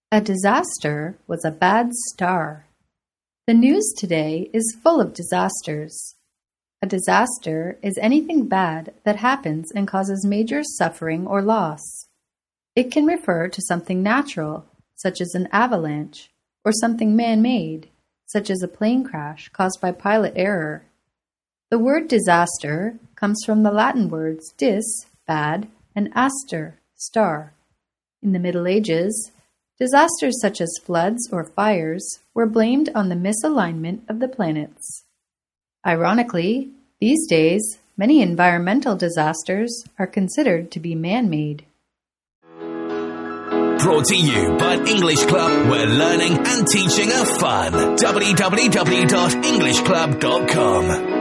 A disaster was a bad star. The news today is full of disasters. A disaster is anything bad that happens and causes major suffering or loss. It can refer to something natural, such as an avalanche, or something man-made, such as a plane crash caused by pilot error. The word disaster comes from the Latin words dis, bad, and aster, star. In the Middle Ages, disasters such as floods or fires were blamed on the misalignment of the planets. Ironically, these days, many environmental disasters are considered to be man-made. Brought to you by English Club, where learning and teaching are fun. www.englishclub.com